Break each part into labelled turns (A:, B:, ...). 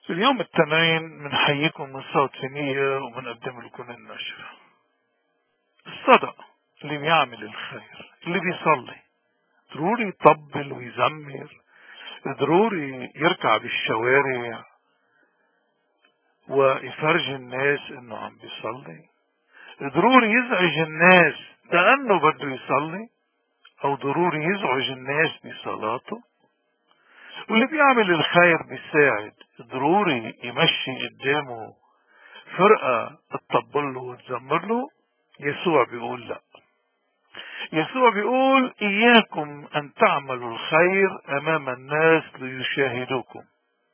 A: في اليوم التنين بنحييكم من صوت فينية وبنقدم لكم النشرة. الصدق اللي بيعمل الخير، اللي بيصلي، ضروري يطبل ويزمر، ضروري يركع بالشوارع ويفرج الناس انه عم بيصلي، ضروري يزعج الناس لانه بده يصلي، او ضروري يزعج الناس بصلاته. واللي بيعمل الخير بيساعد، ضروري يمشي قدامه فرقة تطبل له وتزمر له. يسوع بيقول لا. يسوع بيقول إياكم أن تعملوا الخير أمام الناس ليشاهدوكم،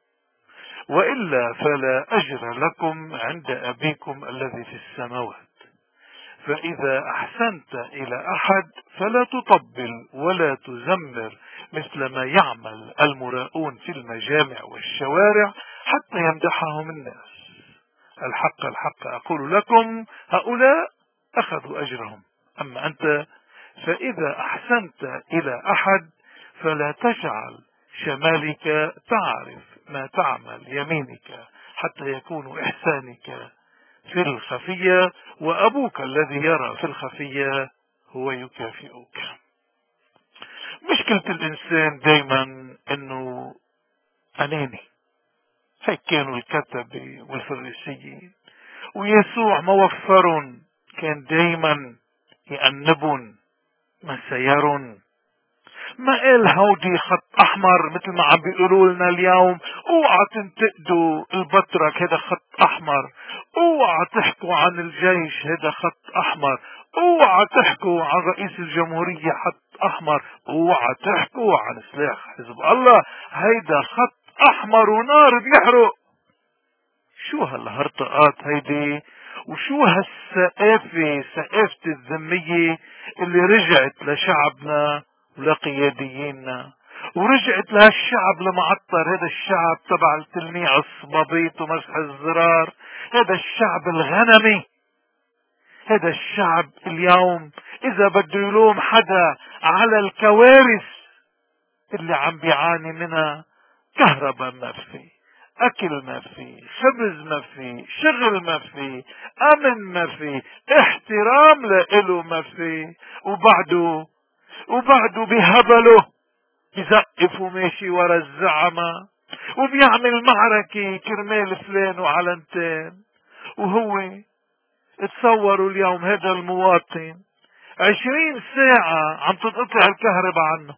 A: وإلا فلا أجر لكم عند أبيكم الذي في السماوات. فإذا أحسنت إلى أحد فلا تطبل ولا تزمر مثل ما يعمل المراؤون في المجامع والشوارع حتى يمدحهم الناس. الحق الحق أقول لكم هؤلاء أخذوا أجرهم. أما أنت فإذا أحسنت إلى أحد فلا تجعل شمالك تعرف ما تعمل يمينك حتى يكون إحسانك في الخفية، وأبوك الذي يرى في الخفية هو يكافئك. مشكلة الإنسان دايما أنه أناني. هيك كانوا الكتبة والفريسيين، ويسوع موفر كان دايما يأنبون مسيرون. ما قال هودي خط احمر مثل ما عم بيقولوا لنا اليوم، اوعى تنتقدوا البطرك هذا خط احمر، اوعى تحكوا عن الجيش هذا خط احمر، اوعى تحكوا عن رئيس الجمهورية خط احمر، اوعى تحكوا عن سلاح حزب الله هيدا خط احمر ونار بيحرق. شو هالهرطقات هيدي؟ وشو هالسقافة، سقافة الذمية اللي رجعت لشعبنا ولقيادييننا، ورجعت لهالشعب المعطر، هذا الشعب تبع التلميع الصبابيط ومسح الزرار، هذا الشعب الغنمي، هذا الشعب اليوم إذا بده يلوم حدا على الكوارث اللي عم بيعاني منها، كهرباء ما في، اكل ما في، خبز ما في، شغل ما في، امن ما في، احترام لإله ما في، وبعده بهبله بزقف وماشي ورا الزعمة وبيعمل معركة كرمال فلان وعلنتين. وهو تصوروا اليوم هذا المواطن 20 ساعة عم تنقطع الكهرباء عنه،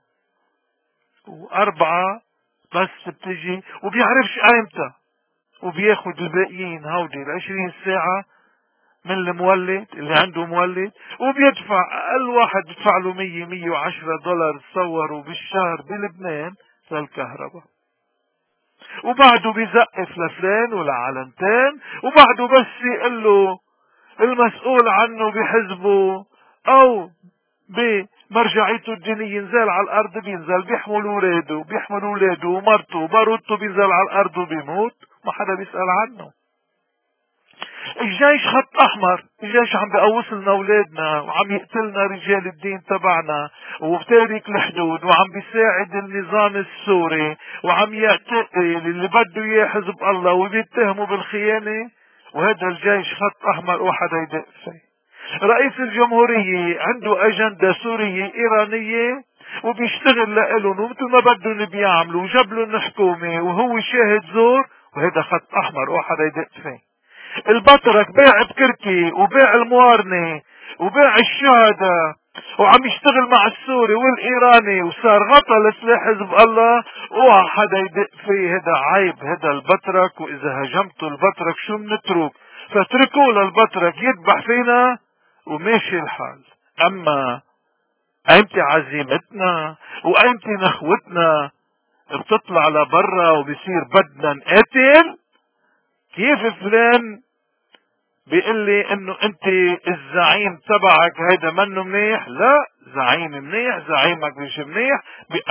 A: و4 بس بتجي وبيعرفش ايمتى، وبياخد الباقيين هودي 20 ساعة من المولد اللي عنده مولد، وبيدفع اقل واحد بيدفع له 110 دولار تصوروا بالشهر بلبنان للكهرباء. وبعده بيزقف لفلان ولعلنتين، وبعده بس يقول له المسؤول عنه بحزبه او بمرجعيته الدينية ينزل على الارض بينزل، بيحمل اولاده ومرته وباروته، بينزل على الارض وبيموت، ما حدا بيسأل عنه. الجيش خط احمر، الجيش عم بيقوص لنا اولادنا وعم يقتلنا رجال الدين تبعنا وبتارك الحدود وعم بيساعد النظام السوري وعم يقتل اللي بده اياه حزب الله وبيتهموا بالخيانة، وهذا الجيش خط احمر وحدا يدق فيه. رئيس الجمهورية عنده اجندة سورية ايرانية وبيشتغل لإلهم ومثل ما بدهم بيعملوا، وجاب لهم حكومة وهو شاهد زور، وهذا خط احمر وحدا يدق فيه. البطرك باع بكركي وباع الموارنة وباع الشهداء وعم يشتغل مع السوري والايراني وصار غطى لسلاح حزب الله، اوعى حدا يدق فيه. هذا عيب، هذا البطرك، واذا هجمتوا البطرك شو منترك؟ فاتركوا للبطرك يذبح فينا وماشي الحال. اما ايمتى عزيمتنا وايمتى نخوتنا بتطلع لبرا وبصير بدنا نقاتل؟ كيف فلان بيقول لي انه انت الزعيم تبعك هيدا منه منيح؟ لا، زعيم منيح، زعيمك مش منيح.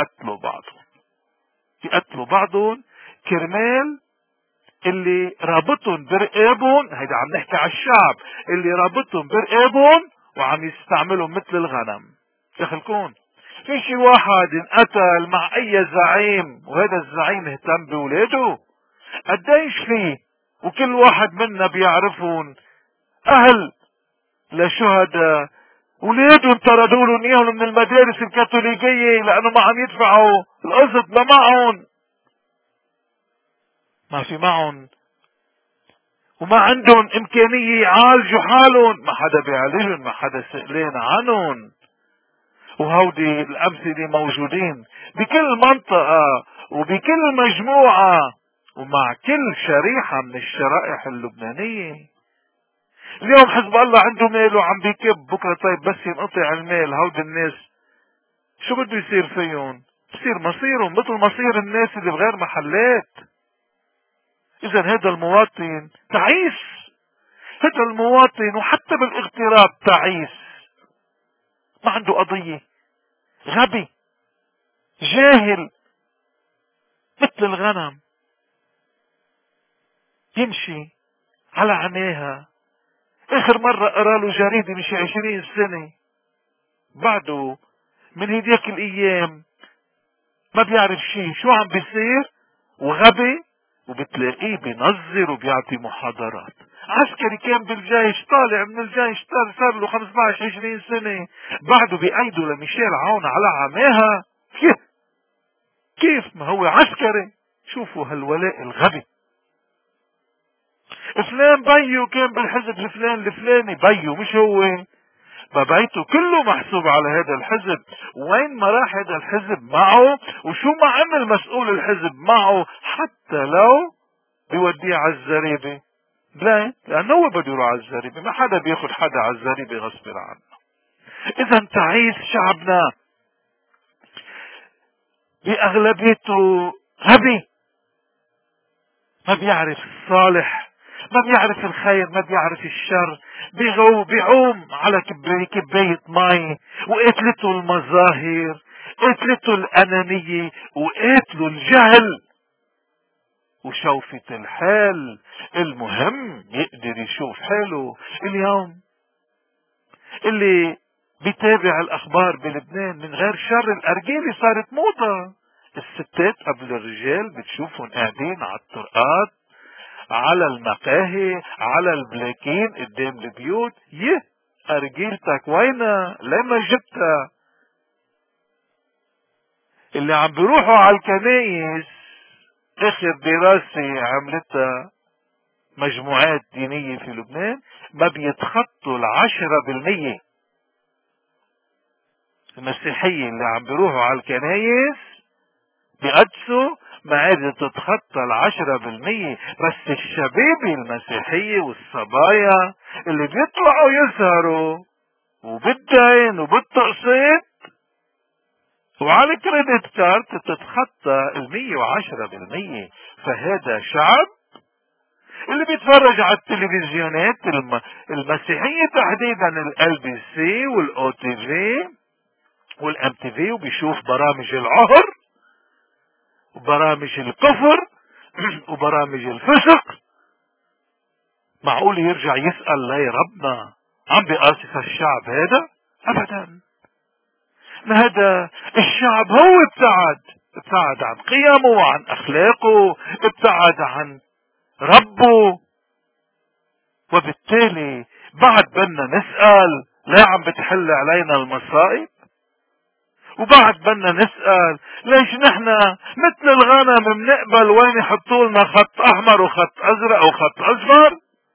A: بيقتلوا بعضهم كرمال اللي رابطهم برقابهم. هيدا عم نحكي على الشعب اللي رابطهم برقابهم وعم يستعملهم مثل الغنم. دخلكون في شي واحد انقتل مع اي زعيم وهذا الزعيم اهتم بولاده؟ قديش فيه، وكل واحد منا بيعرفون اهل لشهداء ولادهم طردوا لهم اياهم من المدارس الكاثوليكية لانه ما عم يدفعوا القسط، ما معهم، ما في معهم، وما عندهم امكانية يعالجوا حالهم، ما حدا بيعالجهم، ما حدا سئلان عنهم. وهودي الامثلة موجودين بكل منطقة وبكل مجموعة ومع كل شريحة من الشرائح اللبنانية. اليوم حزب الله عنده مال وعم بيكب، بكرة طيب بس ينقطع المال هودي الناس شو بده يصير فيهم؟ بصير مصيرهم مثل مصير الناس اللي بغير محلات. اذا هذا المواطن تعيس، هذا المواطن وحتى بالاغتراب تعيس، ما عنده قضية، غبي جاهل مثل الغنم يمشي على عينيها. اخر مرة قراله جريدة من شي 20 سنة، بعده من هديك الايام ما بيعرف شي شو عم بيصير، وغبي، وبتلاقيه بينظر وبيعطي محاضرات. عسكري كان بالجيش، طالع من الجيش صار له 15 20 سنة، بعده بيأيده لميشيل عون على عماها. كيف ما هو عسكري؟ شوفوا هالولاء الغبي. فلان بيو كان بالحزب الفلان الفلاني، بيو مش هو، فبيته كله محسوب على هذا الحزب. وين ما راح هذا الحزب معه، وشو ما عمل مسؤول الحزب معه، حتى لو بيوديه على الزريبة. لا، لأنه هو بده يروح على الزريبة، ما حدا بياخد حدا على الزريبة غصب عنه. إذا تعيس شعبنا بأغلبيته غبي، ما بيعرف الصالح، ما بيعرف الخير، ما بيعرف الشر، بيعوم على كباية مي، وقتلته المظاهر، قتلته الأنانية، وقتله الجهل وشوفة الحال. المهم يقدر يشوف حاله. اليوم اللي بيتابع الأخبار بلبنان من غير شر، الأرجيلة صارت موضة. الستات قبل الرجال بتشوفهم قاعدين على الطرقات، على المقاهي، على البلاكين قدام البيوت. أرجيلتك وينها؟ لما جبتها؟ اللي عم بيروحوا على الكنايس، اخر دراسة عملتها مجموعات دينية في لبنان، ما بيتخطوا 10%. المسيحية اللي عم بيروحوا على الكنايس بيقدسوا ما عاد تتخطى 10%. بس الشباب المسيحية والصبايا اللي بيطلعوا يسهروا وبالدين وبالتقسيط وعلى كريدت كارت تتخطى 110%. فهذا شعب اللي بيتفرج على التلفزيونات المسيحية تحديدا LBC والOTV والMTV، وبيشوف برامج العهر وبرامج الكفر وبرامج الفسق، معقول يرجع يسأل لي ربنا عم بيقاسس الشعب هذا؟ ابدا. هذا الشعب هو ابتعد عن قيمه وعن اخلاقه، ابتعد عن ربه. وبالتالي بعد بدنا نسأل لا عم بتحل علينا المصائب، وبعد بدنا نسأل ليش نحن مثل الغنم بنقبل وين يحطوا لنا خط احمر وخط ازرق وخط اصفر.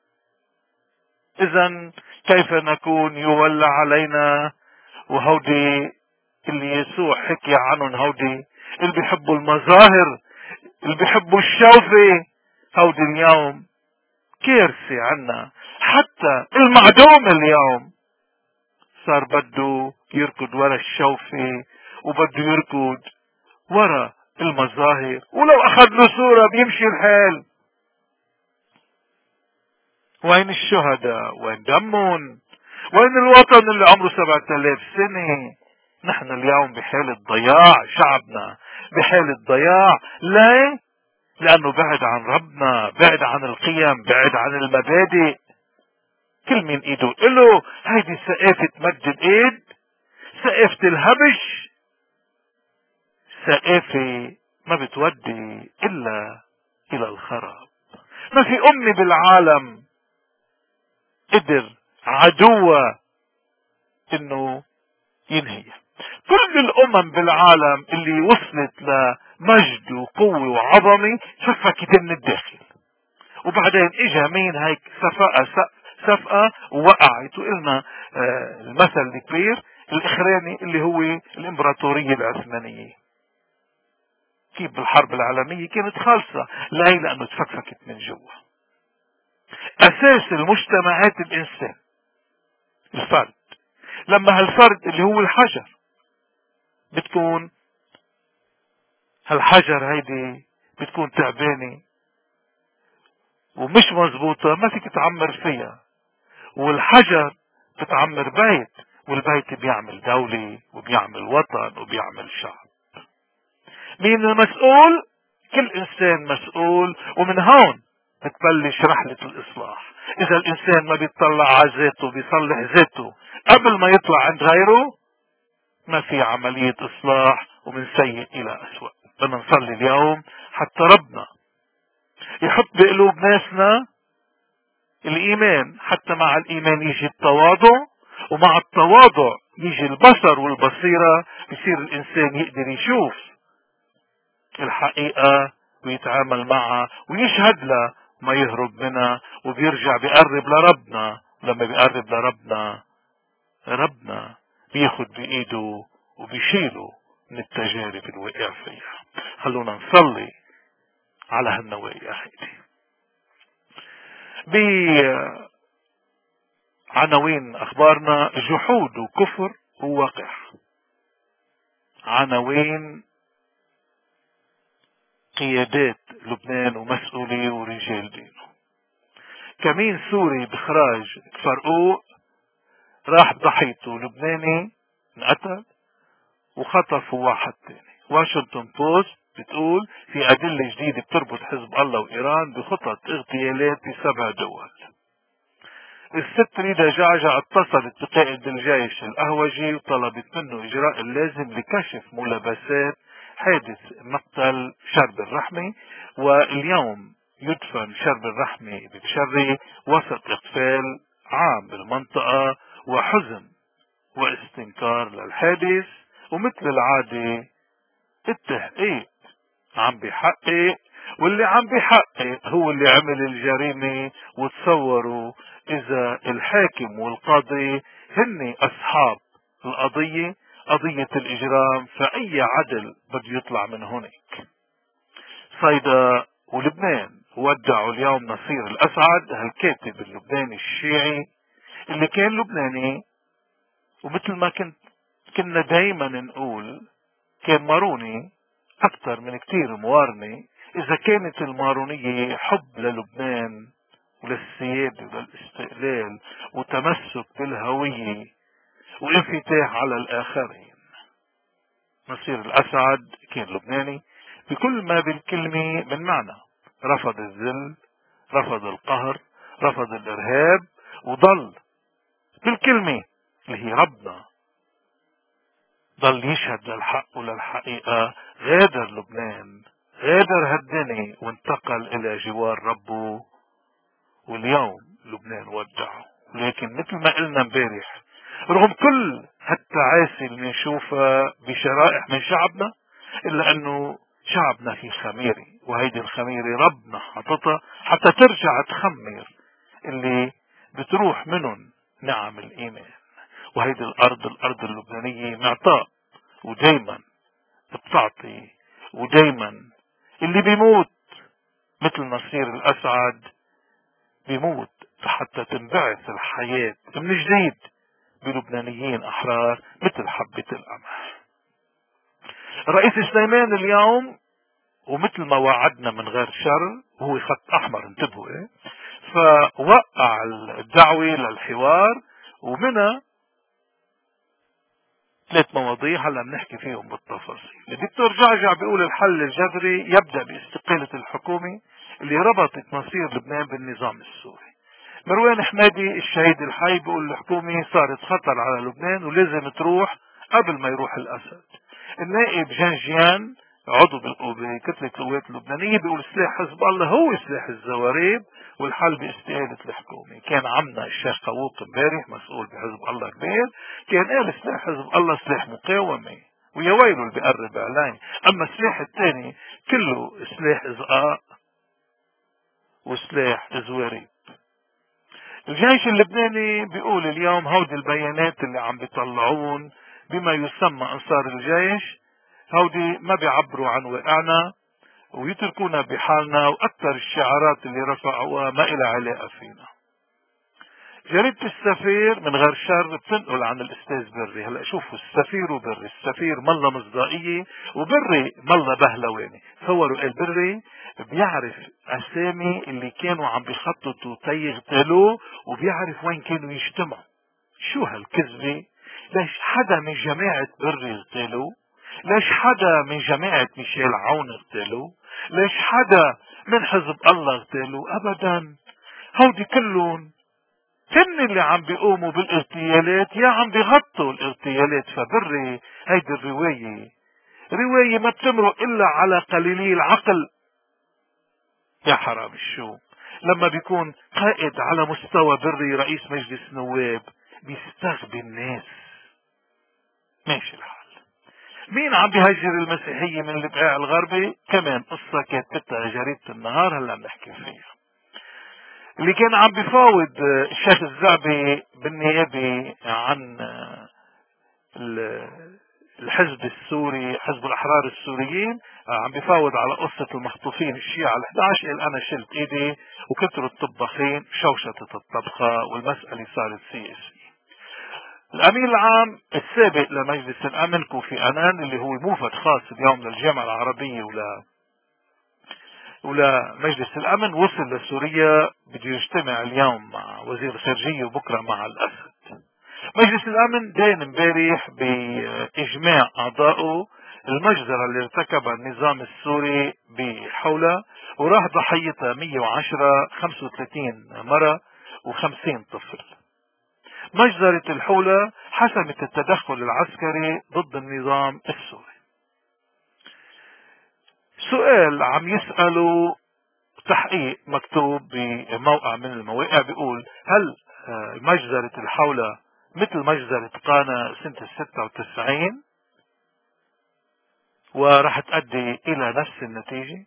A: اذا كيف نكون يولى علينا؟ وهودي اللي يسوع حكي عنهم، هودي اللي بيحبوا المظاهر، اللي بيحبوا الشوفة، هودي اليوم كارثة عنا. حتى المعدوم اليوم صار بده يركض ورا الشوفة، وبده يركض ورا المظاهر، ولو اخذ له صورة بيمشي الحال. وين الشهداء؟ وين دمهم؟ وين الوطن اللي عمره 7000 سنة؟ نحن اليوم بحالة ضياع، شعبنا بحالة ضياع. ليه؟ لأنه بعد عن ربنا، بعد عن القيم، بعد عن المبادئ. كل من ايده له هيدي ثقافة مد الايد، ثقافة الهبش، ثقافة ما بتودي إلا الى الخراب. ما في امة بالعالم قدر عدوها انه ينهيها. كل الامم بالعالم اللي وصلت لمجد وقوة وعظمة شفكت من الداخل، وبعدين اجا مين هيك سفقة ووقعت. وقلنا المثل الكبير الاخراني اللي هو الامبراطورية العثمانية، كيف بالحرب العالمية كانت خالصة. ليه؟ لانه تفكفكت من جوا. اساس المجتمعات الانسان، الفرد. لما هالفرد اللي هو الحجر بتكون هالحجر هيدي بتكون تعبانة ومش مزبوطة، ما فيك تعمر فيها. والحجر بتعمر بيت، والبيت بيعمل دولة وبيعمل وطن وبيعمل شعب. مين المسؤول؟ كل انسان مسؤول. ومن هون بتبلش رحلة الاصلاح. اذا الانسان ما بيطلع على ذاته بيصلح ذاته قبل ما يطلع عند غيره، ما في عملية اصلاح، ومن سيء الى اسوأ. بدنا نصلي اليوم حتى ربنا يحط بقلوب ناسنا الايمان، حتى مع الايمان يجي التواضع، ومع التواضع يجي البصر والبصيرة، بيصير الانسان يقدر يشوف الحقيقة ويتعامل معها ويشهد لها، ما يهرب منها، وبيرجع بيقرب لربنا. لما بيقرب لربنا، ربنا بياخد بايده وبيشيله من التجارب اللي وقع فيها. خلونا نصلي على هالنوايا هيدي. بعناوين اخبارنا: جحود وكفر ووقح. عناوين قيادات لبنان ومسؤولي ورجال دينه. كمين سوري بخراج فرقوق راح ضحيته لبناني انقتل وخطفوا واحد تاني. واشنطن بوست بتقول في أدلة جديدة بتربط حزب الله وإيران بخطط اغتيالات ب7 دول. الست ريدا جعجع اتصلت بقائد الجيش الأهوجي وطلبت منه إجراء اللازم لكشف ملابسات حادث مقتل شرب الرحمي. واليوم يدفن شرب الرحمي بتشري وسط اقفال عام بالمنطقة وحزن واستنكار للحادث. ومثل العادة التحقيق عم بيحقق، واللي عم بيحقق هو اللي عمل الجريمة. وتصوروا اذا الحاكم والقاضي هن اصحاب القضية، قضية الاجرام، فاي عدل بده يطلع من هناك. صيدا ولبنان ودعوا اليوم نصير الاسعد، هالكاتب اللبناني الشيعي اللي كان لبناني، ومثل ما كنا دايما نقول كان ماروني اكثر من كتير موارني. اذا كانت المارونية حب للبنان وللسيادة وللاستقلال وتمسك بالهوية وانفتاح على الاخرين، نصير الاسعد كان لبناني بكل ما بالكلمة من معنى. رفض الذل، رفض القهر، رفض الارهاب، وضل بالكلمة اللي هي ربنا، ضل يشهد للحق وللحقيقة. غادر لبنان، غادر هالدنيا وانتقل الى جوار ربه، واليوم لبنان ودعه. لكن مثل ما قلنا امبارح، رغم كل هالتعاسي اللي نشوفها بشرائح من شعبنا، الا انه شعبنا في خميرة، وهيدي الخميرة ربنا حطتها حتى ترجع تخمر اللي بتروح منهم نعم الايمان. وهيدي الارض اللبنانية معطاء، ودايما بتعطي، ودايما اللي بيموت مثل نصير الاسعد بيموت حتى تنبعث الحياة من جديد بلبنانيين احرار مثل حبة القمح. الرئيس سليمان اليوم ومثل ما وعدنا من غير شر، وهو خط احمر انتبهوا فوقع الدعوة للحوار، ومنها 3 مواضيع هلا بنحكي فيهم بالتفاصيل. الدكتور جعجع بيقول الحل الجذري يبدأ باستقالة الحكومة اللي ربطت مصير لبنان بالنظام السوري. مروان حمادي الشهيد الحي بيقول الحكومة صارت خطر على لبنان ولازم تروح قبل ما يروح الأسد. النائب جنجيان عضو بكتلة القوات اللبنانية، بيقول سلاح حزب الله هو سلاح الزواريب والحل باستقالة الحكومة. كان عمنا الشيخ خووق امبارح مسؤول بحزب الله كبير، كان قال سلاح حزب الله سلاح مقاومة، ويا ويله اللي بيقرب عليه. اما السلاح الثاني كله سلاح ازقاء وسلاح زواريب. الجيش اللبناني بيقول اليوم هودي البيانات اللي عم بيطلعون بما يسمى انصار الجيش، هودي ما بيعبروا عن واقعنا ويتركونا بحالنا، واكثر الشعارات اللي رفعوها ما إلها علاقة فينا. جريدة السفير من غير شر بتنقل عن الاستاذ بري. هلا شوفوا، السفير وبري، السفير ملا مصداقية وبري ملا بهلواني. تصوروا البري بيعرف اسامي اللي كانوا عم بيخططوا تيغتالوه، وبيعرف وين كانوا يجتمعوا. شو هالكذبة؟ ليش حدا من جماعة بري اغتالوه؟ ليش حدا من جماعة ميشيل عون اغتالوه؟ ليش حدا من حزب الله اغتالوه؟ ابدا، هودي كلهم هن اللي عم بيقوموا بالاغتيالات يا عم بيغطوا الاغتيالات. فبري هيدي الرواية رواية ما بتمرق الا على قليلي العقل. يا حرام الشو، لما بيكون قائد على مستوى بري رئيس مجلس نواب بيستغبي الناس. ماشي الحال. مين عم بيهجر المسيحية من البقاع الغربي؟ كمان قصة كاتبتها جريدة النهار هلا بنحكي فيها. اللي كان عم بفاوض الشيخ الزعبي بالنيابة عن الحزب السوري، حزب الأحرار السوريين، عم بفاوض على قصة المخطوفين الشيعة ال11. قال أنا شلت إيدي وكتروا الطباخين، شوشتت الطبخة والمسألة صارت سياسية. الأمين العام السابق لمجلس الأمن كوفي أنان، اللي هو موفد خاص اليوم للجامعة العربية ولا مجلس الأمن، وصل لسوريا، بده يجتمع اليوم مع وزير الخارجية وبكرة مع الأسد. مجلس الأمن دين امبارح بإجماع أعضائه المجزرة اللي ارتكبها النظام السوري بحولة، وراح ضحيتها 110، 35 مرة و50 طفل. مجزرة الحولة حسمت التدخل العسكري ضد النظام السوري. سؤال عم يسأله تحقيق مكتوب بموقع من المواقع، بيقول هل مجزرة الحولة مثل مجزرة قانا سنة 96 وراح تؤدي الى نفس النتيجة؟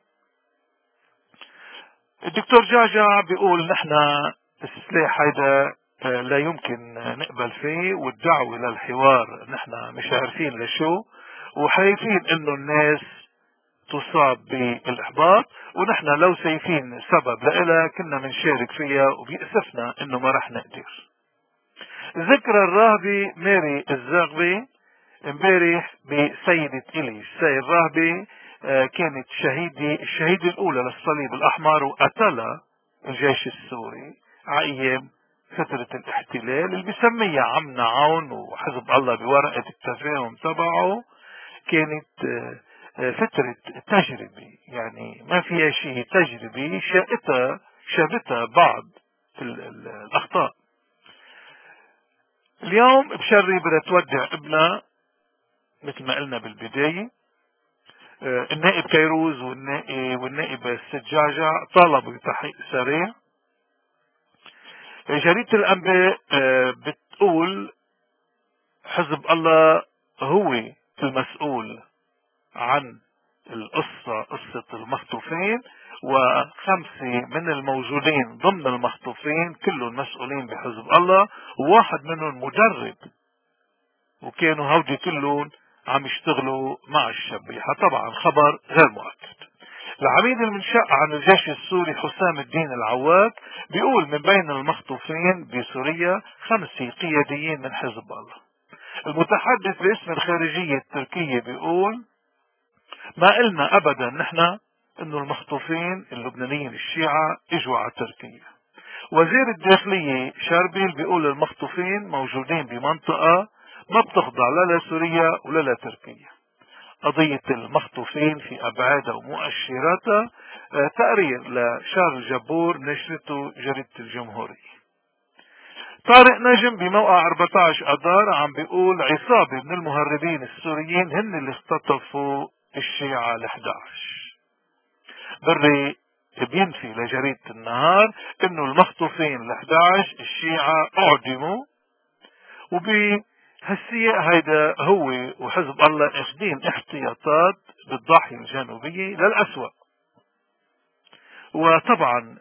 A: الدكتور جعجع بيقول نحن السلاح هيدا لا يمكن نقبل فيه، والدعوة للحوار نحن مش عارفين لشو، وخايفين انه الناس تصاب بالاحباط، ونحن لو شايفين سبب لإلها كنا منشارك فيها، وبيأسفنا انه ما رح نقدر. ذكرى الراهبة ماري الزاغبي امبارح بسيدة إلي. السيد الراهبة كانت الشهيدة الأولى للصليب الأحمر، وقتلها الجيش السوري على أيام فترة الاحتلال اللي بسميها عمنا عون وحزب الله بورقة التفاهم تبعه. كانت فترة تجربة، يعني ما فيها شيء، تجربة شابتها بعض الأخطاء. اليوم بشري بدها تودع ابنها مثل ما قلنا بالبداية. النائب كيروز والنائب الست جعجع طالبوا بتحقيق سريع. جريدة الأنباء بتقول حزب الله هو المسؤول عن قصة المخطوفين، و5 من الموجودين ضمن المخطوفين كلهم مسؤولين بحزب الله، وواحد منهم مدرب، وكانوا هودي كلهم عم يشتغلوا مع الشبيحة. طبعا خبر غير مؤكد. العميد المنشق عن الجيش السوري حسام الدين العواد بيقول من بين المخطوفين بسوريا 5 قياديين من حزب الله. المتحدث باسم الخارجية التركية بيقول ما قلنا ابدا نحن انه المخطوفين اللبنانيين الشيعة اجوا على تركيا. وزير الداخلية شربيل بيقول المخطوفين موجودين بمنطقة ما بتخضع لا لسوريا ولا لتركيا. قضية المخطوفين في أبعادها ومؤشراتها، تقرير لشارل جبور نشرته جريدة الجمهورية. طارق نجم بموقع 14 أذار عم بيقول عصابة من المهربين السوريين هن اللي اختطفوا الشيعة ال11. بري بينفي لجريدة النهار انه المخطوفين ال11 الشيعة اعدموا، وبهالسياق هيدا هو وحزب الله اخذين احتياطات بالضاحية الجنوبية للأسوأ. وطبعا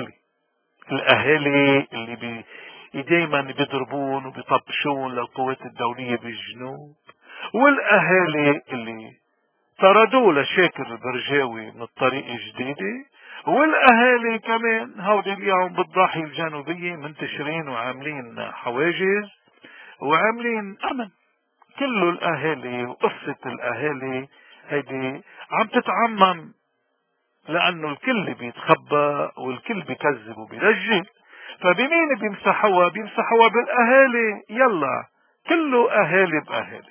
A: الأهالي اللي دايما بيضربون وبيطبشون للقوات الدولية بالجنوب، والأهالي اللي طردوا لشاكر البرجاوي من الطريق الجديدة، والأهالي كمان هودي اليوم بالضاحية الجنوبية منتشرين وعاملين حواجز وعاملين أمن. كله الأهالي وقصة الأهالي هيدي عم تتعمم، لأنه الكل بيتخبى والكل بيكذب وبيرجل. فبمين بيمسحوها بالأهالي. يلا كله أهالي بأهالي.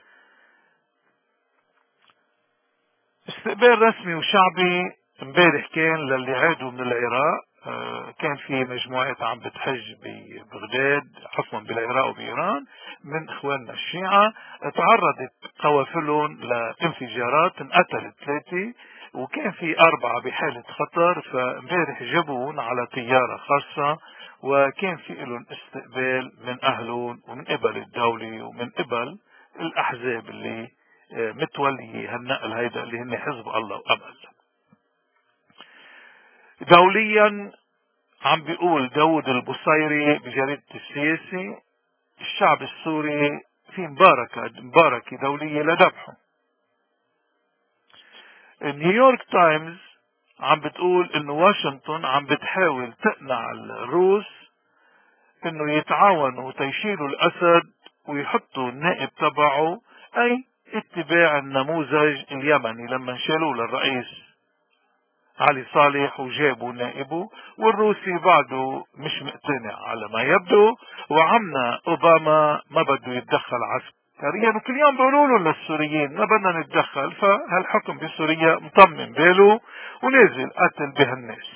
A: استقبال رسمي وشعبي امبارح كان للي عادوا من العراق. كان في مجموعات عم بتحج ببغداد، عفوا بالعراق وبإيران، من اخواننا الشيعة. تعرضت قوافلهم لانفجارات، انقتل 3 وكان في 4 بحالة خطر. فامبارح جابوهم على طيارة خاصة، وكان في لهم استقبال من اهلهم ومن قبل الدولة ومن قبل الاحزاب اللي متولي هالنقل هيدا اللي هن حزب الله وأمل. دوليا عم بيقول داود البصيري بجريدة السياسي الشعب السوري في مباركة دولية لذبحه. نيويورك تايمز عم بتقول انه واشنطن عم بتحاول تقنع الروس انه يتعاونوا تيشيلوا الاسد ويحطوا النائب تبعه، اي اتباع النموذج اليمني لما شالوا للرئيس علي صالح وجابوا نائبه. والروسي بعده مش مقتنع على ما يبدو، وعمنا اوباما ما بده يتدخل عسكريا، وكل يوم بيقولوا لهم للسوريين ما بدنا نتدخل. فهالحكم بسوريا مطمن باله ونازل قتل بهالناس.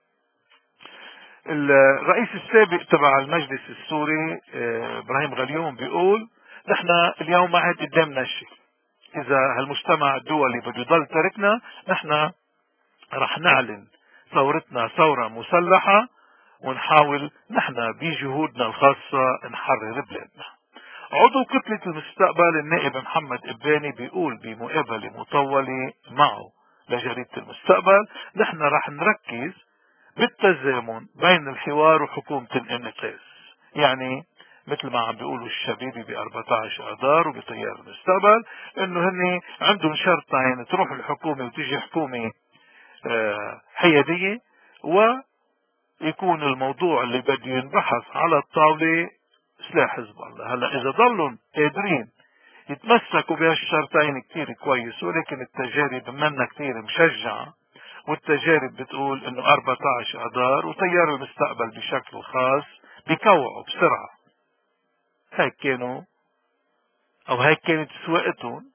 A: الرئيس السابق تبع المجلس السوري ابراهيم غليون بيقول نحن اليوم ما عاد قدامنا شيء، اذا هالمجتمع الدولي بده يضل تاركنا نحن رح نعلن ثورتنا ثورة مسلحة، ونحاول نحن بجهودنا الخاصة نحرر بلادنا. عضو كتلة المستقبل النائب محمد إباني بيقول بمقابلة مطولة معه لجريدة المستقبل نحن رح نركز بالتزامن بين الحوار وحكومة الانعكاس. يعني مثل ما عم بيقولوا الشبيبي ب14 اذار وبتيار المستقبل انه هن عندهم شرطين: تروح الحكومة وتيجي حكومة حيادية، ويكون الموضوع اللي بده ينبحث على الطاولة سلاح حزب الله. هلا اذا ضلوا قادرين يتمسكوا بهالشرطين كتير كويس، ولكن التجارب منا كتير مشجعة، والتجارب بتقول انه 14 اذار وتيار المستقبل بشكل خاص بيكوعوا بسرعة. هيك كانوا او هيك كانت سواقتهم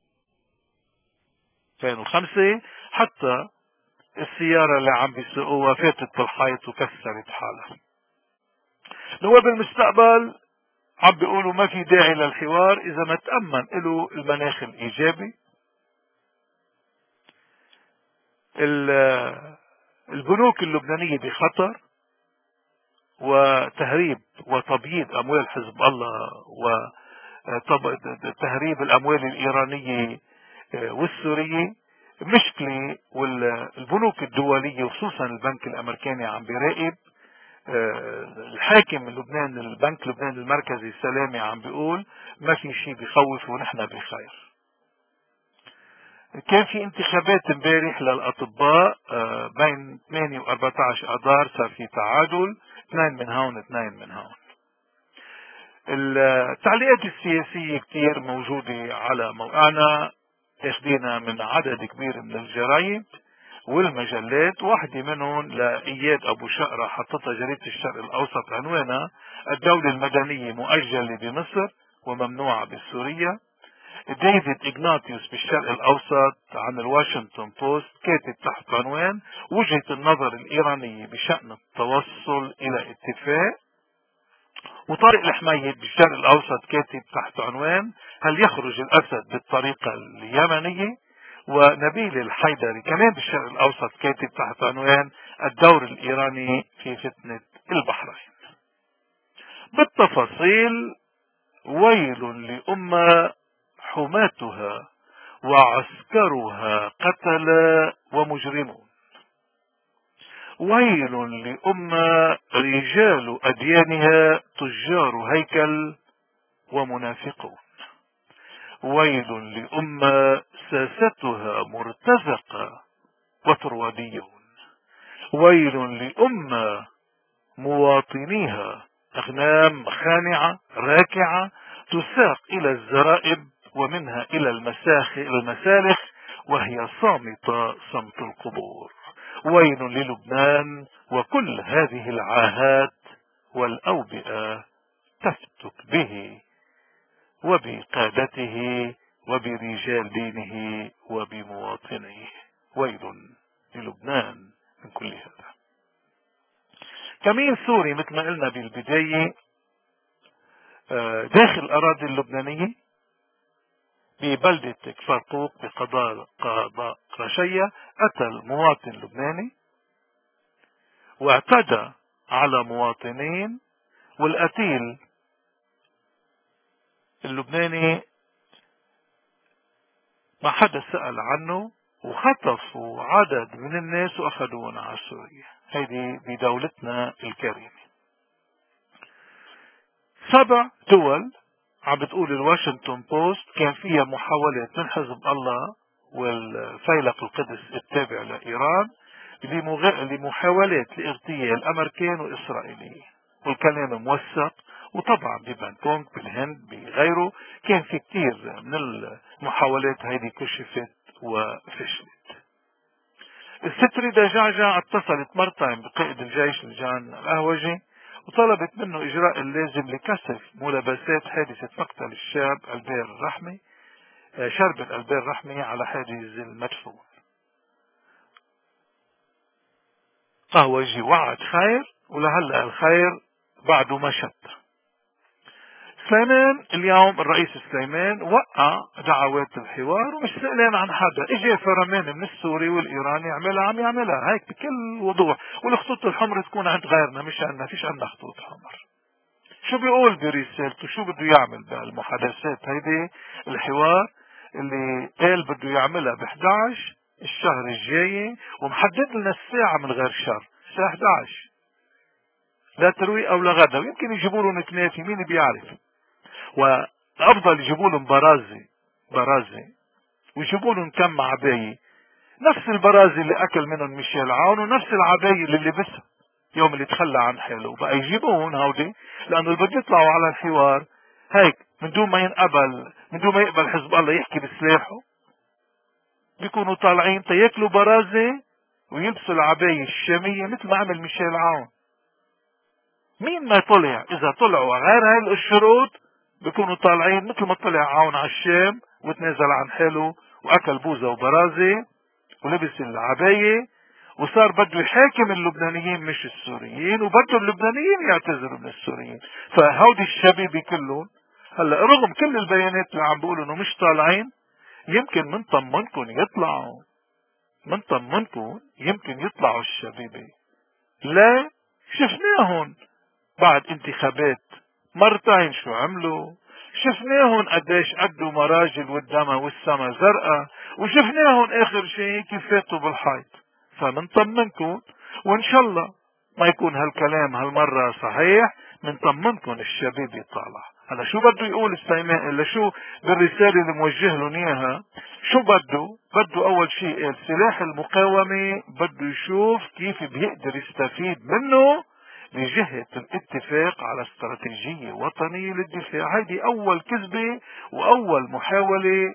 A: 2005، حتى السيارة اللي عم بيسوقوها فاتت بالحيط وكسرت حالها. نواب المستقبل عم بيقولوا ما في داعي للحوار اذا ما تأمن له المناخ الايجابي. البنوك اللبنانية بخطر، وتهريب وتبييض اموال حزب الله وتهريب الاموال الايرانية والسورية مشكلة. والبنوك الدولية وخصوصا البنك الامريكاني عم بيراقب. الحاكم من لبنان البنك لبنان المركزي سلامي عم بيقول ما في شيء بيخوف ونحن بخير. كان في انتخابات امبارح للاطباء بين 8 و14 اذار، صار في تعادل 2 من هون 2 من هون. التعليقات السياسية كتير موجودة على موقعنا، اخذينا من عدد كبير من الجرايد والمجلات. واحدة منهم لإياد أبو شقرة حطتها جريدة الشرق الأوسط، عنوانها الدولة المدنية مؤجلة بمصر وممنوعة بسوريا. ديفيد إغناطيوس بالشرق الأوسط عن الواشنطن بوست كاتب تحت عنوان وجهة النظر الإيرانية بشأن التوصل إلى اتفاق. وطارق الحميد بالشرق الأوسط كاتب تحت عنوان هل يخرج الأسد بالطريقة اليمنية. ونبيل الحيدري كمان بالشرق الأوسط كاتب تحت عنوان الدور الإيراني في فتنة البحرين. بالتفاصيل: ويل لأمة حماتها وعسكرها قتلى ومجرمون. ويل لأمة رجال أديانها تجار هيكل ومنافقون. ويل لأمة ساستها مرتزقة وترواديون. ويل لأمة مواطنيها أغنام خانعة راكعة تساق إلى الزرائب ومنها إلى المسالخ وهي صامتة صمت القبور. ويل للبنان وكل هذه العاهات والأوبئة تفتك به وبقادته وبرجال دينه وبمواطنيه. ويل للبنان من كل هذا. كمين سوري مثل ما قلنا بالبداية داخل الأراضي اللبنانية ببلدة كفرقوق بقضاء قرشية قتل مواطن لبناني واعتدى على مواطنين، والقتيل اللبناني ما حدا سأل عنه وخطفوا عدد من الناس واخذوهم على سوريا. هيدي بدولتنا الكريمة. 7 دول عم بتقول الواشنطن بوست كان فيها محاولات من حزب الله والفيلق القدس التابع لإيران لمحاولات لاغتيال الأمريكان وإسرائيليين، والكلام موثق. وطبعا ببانكونغ بالهند بغيره كان في كتير من المحاولات هذه كشفت وفشلت. الست ريدا جعجع اتصلت مرتين بقائد الجيش الجان القهوجي وطلبت منه إجراء اللازم لكشف ملابسات حادثة مقتل الشاب البير الرحمي شربل البير الرحمي على حاجز المدفون. قهوجي وعد خير ولهلا الخير بعده ما شد. سليمان اليوم الرئيس سليمان وقع دعوات الحوار ومش سألان عن حدا. اجى فرمان من السوري والايراني عم يعملها هيك بكل وضوح، والخطوط الحمر تكون عند غيرنا مش عندنا، فيش عندنا خطوط حمر. شو بيقول برسالته؟ شو بده يعمل بالمحادثات هيدي الحوار اللي قال بده يعملها ب11 الشهر الجاي، ومحدد لنا الساعة من غير شر، الساعة 11 لا تروي او لغدا، ويمكن يجيبوا لهم 3 مين بيعرف. وافضل يجيبوا لهم برازي ويجيبوا لهم كم عباية، نفس البرازي اللي اكل منهم ميشيل عون ونفس العباية اللي لبسها يوم اللي تخلى عن حاله. بقى يجيبوهم هودي لانه اللي بده يطلعوا على الحوار هيك من دون ما يقبل حزب الله يحكي بسلاحه، بيكونوا طالعين تياكلوا برازي ويلبسوا العباية الشامية مثل ما عمل ميشيل عون. مين ما طلع اذا طلعوا غير هاي الشروط بيكونوا طالعين مثل ما طلع عون على الشام وتنازل عن حاله واكل بوزة وبرازي ولبس العباية وصار بده يحاكم اللبنانيين مش السوريين، وبده اللبنانيين يعتذروا من السوريين. فهودي الشبيبة كلهم هلا رغم كل البيانات اللي عم بيقولوا انه مش طالعين، يمكن من طمنكم يمكن يطلعوا الشبيبة. لا، شفناهم بعد انتخابات مرتين شو عملوا، شفناهم قديش قدوا مراجل والدما والسما زرقاء، وشفناهم اخر شيء كيف فاتوا بالحيط. فمنطمنكم وان شاء الله ما يكون هالكلام هالمرة صحيح، منطمنكم الشباب طالع. هلا شو بده يقول سليمان الا شو بالرسالة اللي موجه لهم اياها؟ شو بده اول شيء قال سلاح المقاومة بده يشوف كيف بيقدر يستفيد منه لجهة الاتفاق على استراتيجية وطنية للدفاع. هذه اول كذبة واول محاولة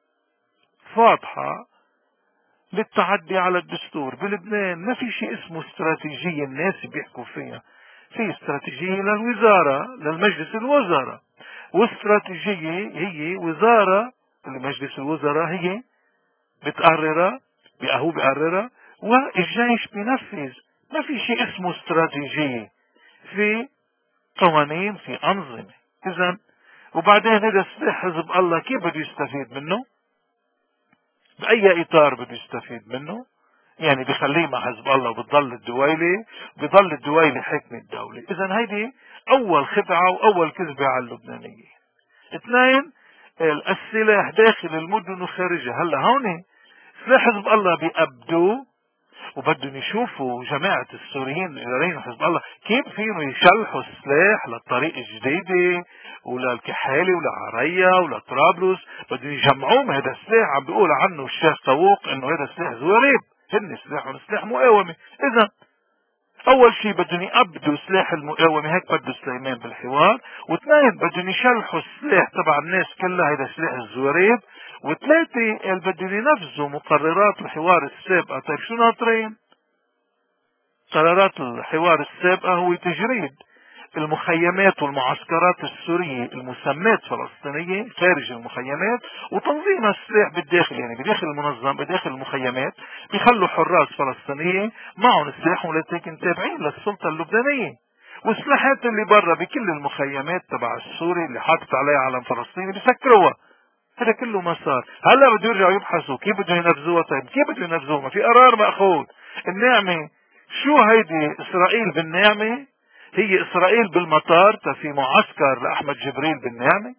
A: فاضحة للتعدي على الدستور. بلبنان ما في شيء اسمه استراتيجية الناس بيحكوا فيها، في استراتيجية للوزارة للمجلس الوزراء، واستراتيجية هي وزارة لمجلس الوزراء هي بتقررها هو بيقررها والجيش بينفذ. ما في شيء اسمه استراتيجية، في قوانين في أنظمة. إذن وبعدين هذا سلاح حزب الله كيف بده يستفيد منه؟ بأي إطار بده يستفيد منه؟ يعني بخليه مع حزب الله وبتضل الدويلة، بضل الدويلة حكم الدولة. إذا هيدي أول خدعة وأول كذبة على اللبنانية. اثنين، السلاح داخل المدن وخارجها. هلا هون سلاح حزب الله بيقبضوه وبدهم يشوفوا جماعة السوريين إداريين حزب الله كيف فيهم يشلحوا السلاح للطريق الجديدة وللكحالي ولعريا ولطرابلس. بدهم يجمعوه. هذا السلاح عم بيقول عنه الشيخ طاووق انه هذا سلاح زواريب، هن سلاحهم سلاح مقاومة. اذا اول شيء بدهم يقبضوا سلاح المقاومة، هيك بده سليمان بالحوار. واثنين، بدهم يشلحوا السلاح تبع الناس كلها، هذا سلاح الزواريب. وثلاثة، بدهم ينفذوا مقررات الحوار السابقة. طيب شو ناطرين؟ قرارات الحوار السابقة هو تجريد المخيمات والمعسكرات السورية المسمات فلسطينية خارج المخيمات، وتنظيم السلاح بالداخل، يعني بداخل المنظم بداخل المخيمات بيخلوا حراس فلسطينية معهم سلاحهم لكن تابعين للسلطة اللبنانية. والسلاحات اللي برا بكل المخيمات تبع السوري اللي حاطط عليها علم فلسطيني بيسكروها. هذا كله ما صار. هلا بده يرجعوا يبحثوا كيف بدهم ينفذوها. طيب كيف بدهم ينفذوها؟ ما في قرار مأخوذ. النعمة شو هيدي؟ اسرائيل بالنعمة؟ هي اسرائيل بالمطار في معسكر لأحمد جبريل بالنعمة؟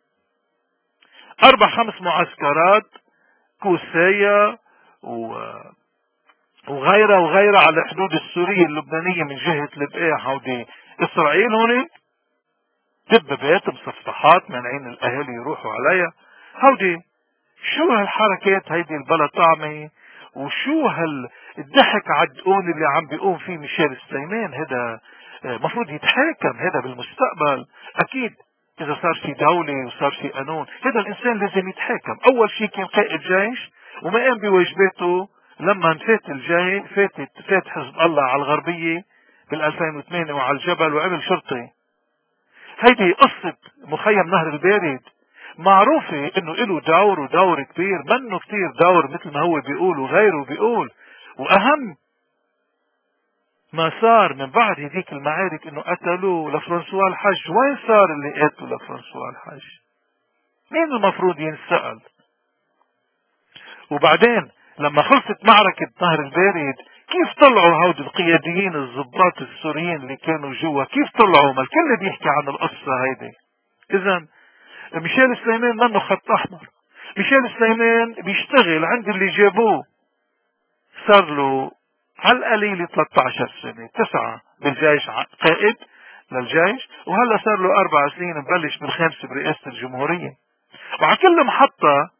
A: 4-5 معسكرات، كوسايا وغيرها على الحدود السورية اللبنانية من جهة البقاع. هودي اسرائيل هون دبابات مصفحات مانعين الاهالي يروحوا عليها. هودي شو هالحركات هيدي البلا طعمة؟ وشو هالضحك عالدقون اللي عم بيقوم فيه ميشيل سليمان؟ هذا مفروض يتحاكم. هذا بالمستقبل اكيد اذا صار في دولة وصار في قانون هذا الانسان لازم يتحاكم. اول شيء كان قائد جيش وما قام بواجباته. لما فات حزب الله على الغربية بال2008 وعلى الجبل وعمل شرطي. هيدي قصة مخيم نهر البارد معروفة انه له دور ودور كبير، منه كتير دور مثل ما هو بيقول وغيره بيقول. واهم ما صار من بعد هذيك المعارك انه قتلوا لفرنسوا الحج. وين صار اللي قتلوا لفرنسوا الحج؟ مين المفروض ينسأل؟ وبعدين لما خلصت معركة نهر البارد كيف طلعوا هود القياديين الضباط السوريين اللي كانوا جوا؟ كيف طلعوا؟ ما الكل بيحكي عن القصة هيدي. اذا ميشيل سليمان منه خط احمر. ميشيل سليمان بيشتغل عند اللي جابوه صار له على القليل 13 سنة، 9 بالجيش قائد للجيش، وهلا صار له 4 سنين مبلش بالخامسة برئاسة الجمهورية. وعلى كل محطة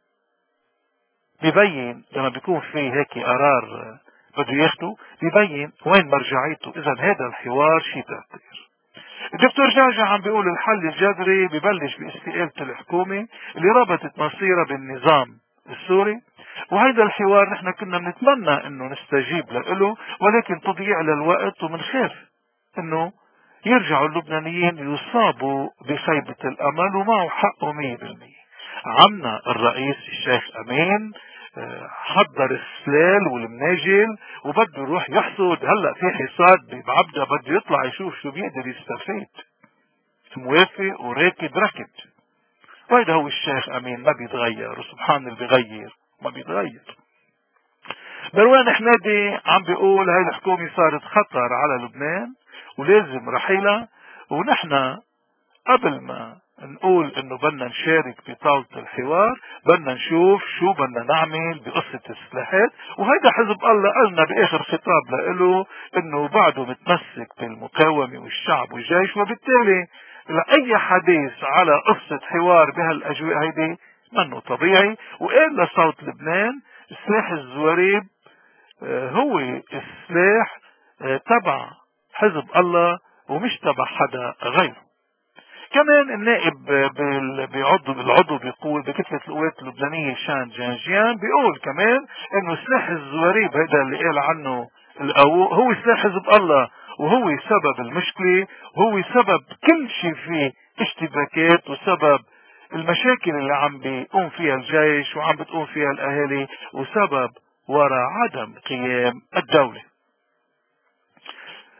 A: بيبين لما بيكون في هيك قرار بده ياخده بيبين وين مرجعيته. اذا هذا الحوار شيء تأثير. الدكتور جعجع عم بيقول الحل الجذري ببلش باستقالة الحكومة اللي ربطت مصيرها بالنظام السوري. وهذا الحوار نحن كنا بنتمنى انه نستجيب له، ولكن تضييع للوقت ومنخاف انه يرجعوا اللبنانيين يصابوا بخيبة الامل ومعه حقه 100%. عمنا الرئيس الشيخ امين حضر السلال والمناجل وبده يروح يحصد. هلا في حصاد بعبده بده يطلع يشوف شو بيقدر يستفيد. موافق وراكد ركض. وهذا هو الشيخ امين، ما بيتغير. وسبحان اللي بيغير ما بيتغير. مروان حمادي عم بيقول هاي الحكومة صارت خطر على لبنان ولازم رحيلها. ونحن قبل ما نقول انه بدنا نشارك بطاولة الحوار بدنا نشوف شو بدنا نعمل بقصة السلاحات. وهيدا حزب الله قالنا باخر خطاب له انه بعده متمسك بالمقاومة والشعب والجيش، وبالتالي لأي حديث على قصة حوار بهالاجواء هيدي منه طبيعي. وقال لصوت لبنان سلاح الزواريب هو السلاح تبع حزب الله ومش تبع حدا غيره. كمان النائب بالعضو بيقول بكتلة القوات اللبنانية شان جانجيان بيقول كمان انه سلاح الزواريب هذا اللي قال عنه هو سلاح حزب الله وهو سبب المشكلة وهو سبب كل شيء فيه اشتباكات وسبب المشاكل اللي عم بيقوم فيها الجيش وعم بتقوم فيها الاهالي وسبب وراء عدم قيام الدولة.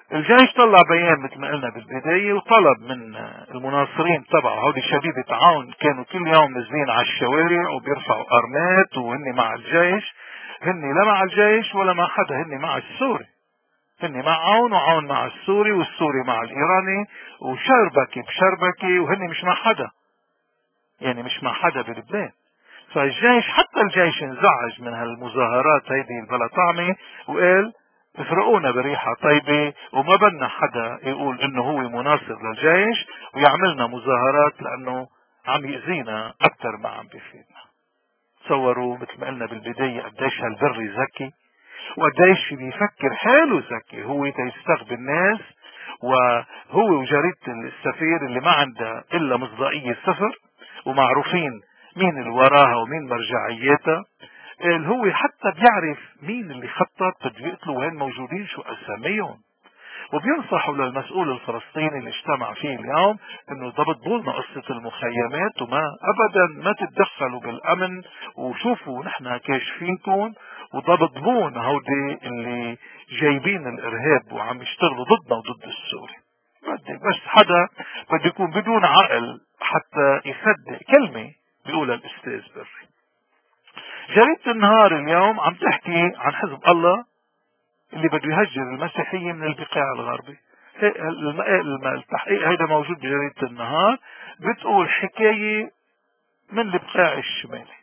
A: الجيش طلع بيان مثل ما قلنا بالبداية، وطلب من المناصرين تبعه، هودي شبيبة تعاون، كانوا كل يوم نازلين على الشوارع وبيرفعوا ارمات وهن مع الجيش. هن لا مع الجيش ولا مع حدا، هن مع السوري، هن معهم وعون مع السوري، والسوري مع الايراني، وشربكي بشربكي، وهن مش مع حدا، يعني مش مع حدا بلبنان. فالجيش، حتى الجيش انزعج من هالمظاهرات هيدي البلا طعمة، وقال افرقونا بريحة طيبة، وما بدنا حدا يقول انه هو مناصر للجيش ويعملنا مظاهرات، لانه عم يأذينا اكثر ما عم بيفيدنا. تصوروا مثل ما قلنا بالبداية قديش هالبري ذكي، وقديش بيفكر حاله ذكي، هو تيستغبي الناس، وهو وجريدة السفير اللي ما عندها الا مصداقية صفر، ومعروفين مين اللي وراها ومين مرجعياتها. اللي هو حتى بيعرف مين اللي خطط، بده يقتلوا وين موجودين، شو اساميهم، وبينصحوا للمسؤول الفلسطيني اللي اجتمع فيه اليوم انه ضبطوا لنا قصة المخيمات، وما ابدا ما تتدخلوا بالامن، وشوفوا نحن كاشفينكم، وضبطونا هودي اللي جايبين الارهاب وعم يشتغلوا ضدنا وضد السوري. بس حدا بده يكون بدون عقل حتى يصدق كلمة بيقولها الاستاذ بري. جريدة النهار اليوم عم تحكي عن حزب الله اللي بده يهجر المسيحية من البقاع الغربي. التحقيق هيدا موجود بجريدة النهار، بتقول حكاية من البقاع الشمالي.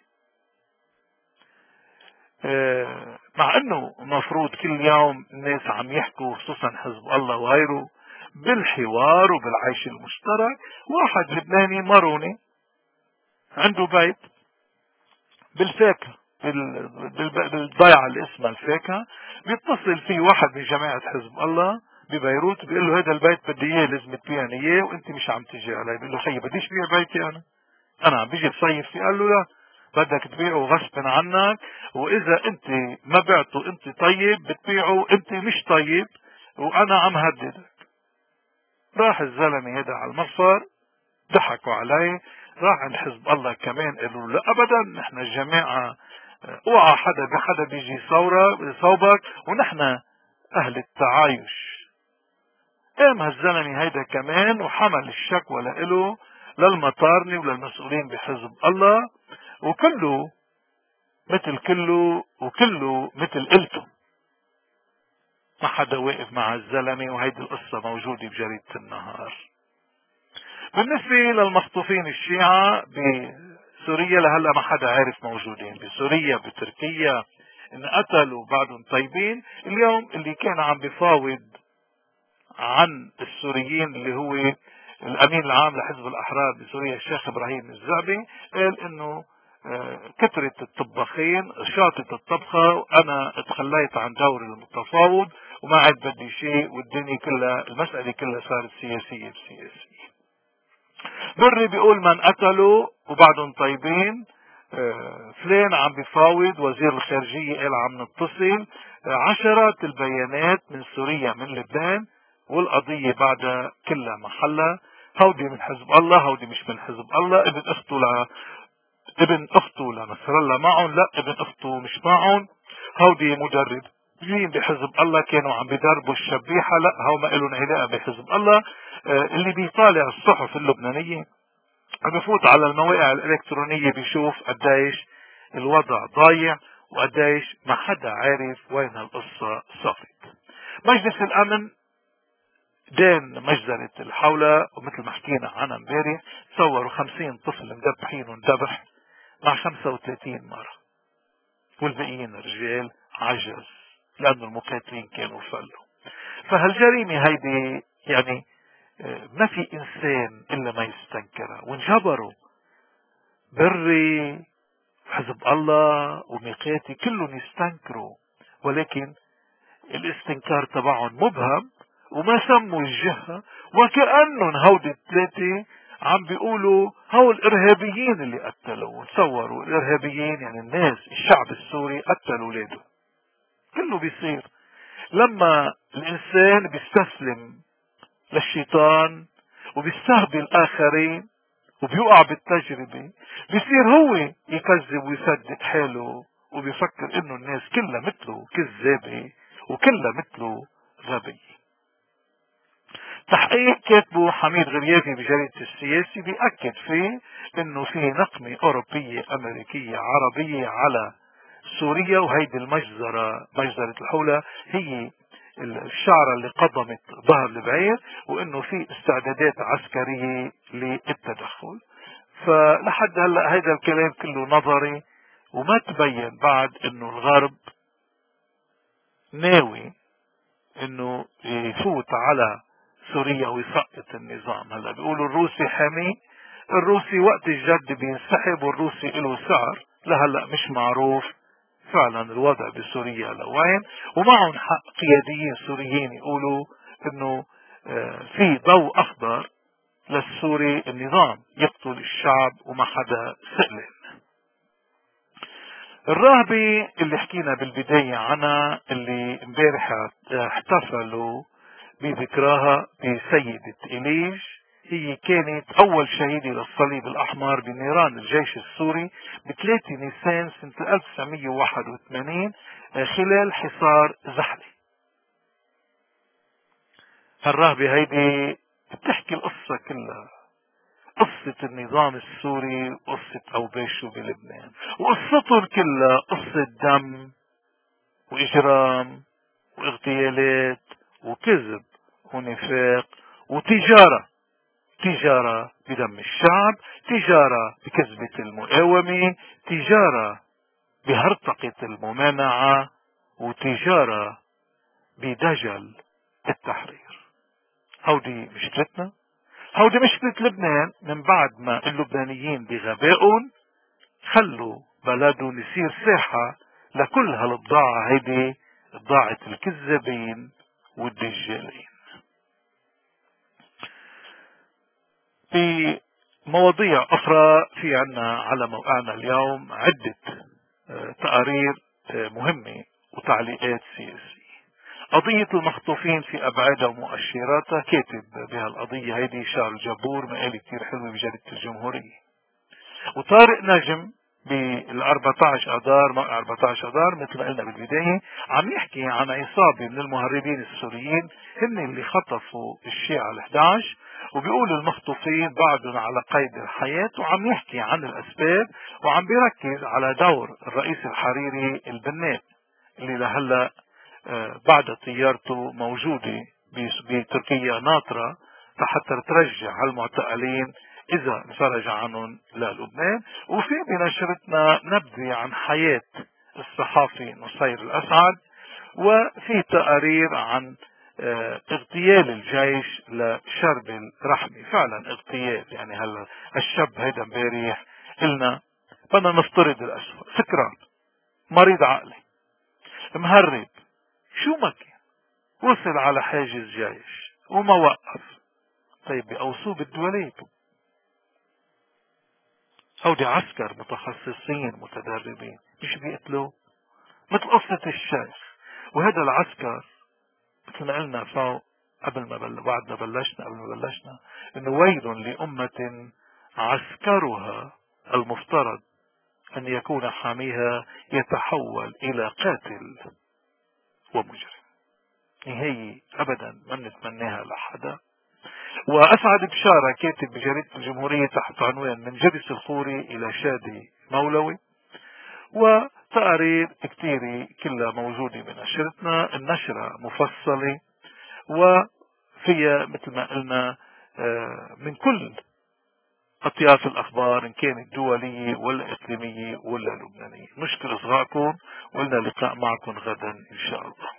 A: مع انه مفروض كل يوم الناس عم يحكوا، خصوصا حزب الله وغيره، بالحوار وبالعيش المشترك. واحد لبناني ماروني عنده بيت بالفاكهة، بالضيعة اللي اسمها الفاكهة، بيتصل فيه واحد من جماعة حزب الله ببيروت، بيقول له هذا البيت بدي اياه، لازم تبيعني اياه وانت مش عم تجي علي. بيقول له خيي بديش بيع بيتي انا عم بيجي بصيف فيه. قال له لا، بدك تبيعه غصبا عنك، واذا انت ما بعته انت طيب، بتبيعه انت مش طيب، وانا عم هددك. راح الزلمه هذا على المصفر، ضحكوا عليه، راح عند حزب الله كمان قالوا له لا ابدا، نحن الجماعة اوعى حدا بحدا بيجي يصوبك، ونحن اهل التعايش. قام هالزلمه هيدا كمان وحمل الشكوى لإله للمطارني وللمسؤولين بحزب الله، وكله مثل كله وكله مثل قلته، ما حدا واقف مع الزلمه. وهيدي القصة موجودة بجريدة النهار. بالنسبة للمخطوفين الشيعة بسوريا، لهلا ما حدا عارف موجودين بسوريا بتركيا، ان قتلوا بعضهم طيبين. اليوم اللي كان عم بفاوض عن السوريين اللي هو الامين العام لحزب الاحرار بسوريا الشيخ ابراهيم الزعبي، قال انه كثرت الطباخين، شاطت الطبخة، وانا اتخليت عن دور المتفاوض وما عاد بدي شيء، والدنيا كلها المسألة كلها صارت سياسية بسياسية. بري بيقول من قتلوا وبعدهم طيبين. فلان عم بفاوض، وزير الخارجية قال عم نتصل. عشرات البيانات من سوريا من لبنان، والقضية بعدها كلها محلها. هودي من حزب الله، هودي مش من حزب الله. ابن اخته لنصر الله معهم، لا ابن اخته مش معهم. هودي مدرب جايين بحزب الله، كانوا عم بيدربوا الشبيحة، لا هو ما لهم علاقة بحزب الله. اللي بيطالع الصحف اللبنانية عم بفوت على المواقع الالكترونية بيشوف قديش الوضع ضايع، وقديش ما حدا عارف وين هالقصة صفت. مجلس الامن دان مجزرة الحولة، ومثل ما حكينا عنها امبارح، تصوروا 50 طفل مذبحين وندبح مع 35 مرة، والباقيين رجال عجز لأنه المقاتلين كانوا فلوا. فهالجريمة هيدي يعني ما في إنسان إلا ما يستنكرها، وانجبروا بري حزب الله وميقاتي كلهم يستنكروا، ولكن الاستنكار تبعهم مبهم، وما سموا الجهة، وكأنهم هودي الثلاثة عم بيقولوا هول الارهابيين اللي قتلوا. تصوروا الارهابيين يعني الناس، الشعب السوري قتل اولاده. كله بيصير لما الانسان بيستسلم للشيطان وبيستهبل الاخرين وبيوقع بالتجربة، بيصير هو يكذب ويصدق حاله، وبيفكر انه الناس كلها مثله كذابة وكلها مثله غبي. تحقيق كاتبه حميد غريافي بجريدة السياسي بيأكد فيه انه في نقمة اوروبية امريكية عربية على سوريا، وهيدي المجزرة مجزرة الحولة هي الشعرة اللي قضمت ظهر البعير، وانه في استعدادات عسكرية للتدخل. فلحد هلا هيدا الكلام كله نظري، وما تبين بعد انه الغرب ناوي انه يفوت على سوريا ويسقط النظام. هلا بيقولوا الروسي حامي، الروسي وقت الجد بينسحب، والروسي له سعر لهلا مش معروف فعلا الوضع بسوريا لوين. ومعهم حق قياديين سوريين يقولوا انه في ضوء اخضر للسوري النظام يقتل الشعب وما حدا سئل. الراهبة اللي حكينا بالبداية عنها، اللي امبارح احتفلوا بذكراها بسيدة إليج، هي كانت أول شهيدة للصليب الأحمر بنيران الجيش السوري ب3 نيسان سنة 1981 خلال حصار زحلة. هالراهبة هيدي بتحكي القصة كلها، قصة النظام السوري وقصة أوباشو بلبنان، وقصتهم كلها قصة دم وإجرام واغتيالات وكذب ونفاق وتجارة، تجارة بدم الشعب، تجارة بكذبة المقاومة، تجارة بهرطقة الممانعة، وتجارة بدجل التحرير. هودي مشكلتنا، هودي مشكلة لبنان من بعد ما اللبنانيين بغبائهم خلوا بلدهم يصير ساحة لكل هالبضاعة هيدي، بضاعة الكذابين والدجالين. في مواضيع أخرى، في عنا على موقعنا اليوم عدة تقارير مهمة وتعليقات سياسية. قضية المخطوفين في أبعادها ومؤشراتها، كاتب بهالقضية هيدي شارل جابور مقالة كتير حلوة بجريدة الجمهورية. وطارق نجم بال14 اذار، موقع 14 اذار مثل ما قلنا بالبداية، عم يحكي عن عصابة من المهربين السوريين هن اللي خطفوا الشيعة ال11، وبيقول المخطوفين بعدهم على قيد الحياة، وعم يحكي عن الاسباب، وعم بيركز على دور الرئيس الحريري البناء اللي لهلا بعد طيارته موجودة بتركيا ناطرة حتى ترجع المعتقلين إذا انفرج عنهم للبنان. وفي بنشرتنا نبذة عن حياة الصحافي نصير الأسعد، وفي تقارير عن اغتيال الجيش لشربل رحمي. فعلا اغتيال، يعني هلا الشاب هيدا امبارح قلنا بدنا نفترض الأسوأ، سكران، مريض عقلي، مهرب، شو ما كان، وصل على حاجز جيش وما وقف. طيب بأوصوه بالدولاب، هودي عسكر متخصصين متدربين، مش بيقتلوا مثل قصة الشيخ. وهذا العسكر مثل ما قلنا فوق قبل ما بعد ما بلشنا انه ويل لأمة عسكرها المفترض ان يكون حاميها يتحول الى قاتل ومجرم. هي ابدا ما نتمناها لحدا. وأسعد بشارة كاتب بجريدة الجمهورية تحت عنوان من جبس الخوري إلى شادي مولوي، وتقارير كتيرة كلها موجودة بنشرتنا. النشرة مفصلة وفيها مثل ما قلنا من كل أطياف الأخبار، إن كانت دولية ولا إقليمية ولا لبنانية. نشكر إصغائكم، ولنا لقاء معكم غدا إن شاء الله.